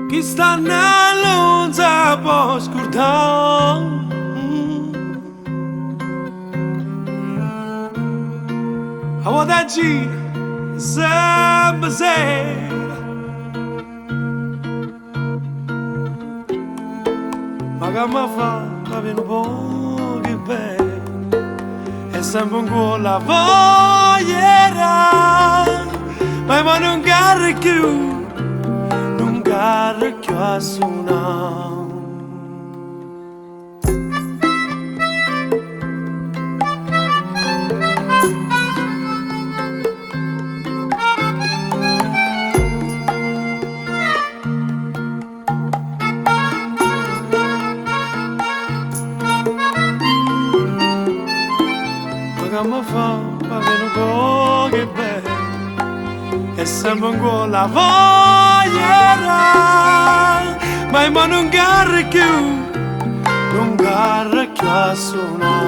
Chi sta nell'onza può scordare. A vuota gira sempre sera, ma che mi fa capire un po' che bene, è sempre un cuore la voglierà, ma non carri più, non carri più a suonare. Che mi fa capire un po' che bene, è sempre un po' la voglierà, ma non carri più, non carri più a suonare.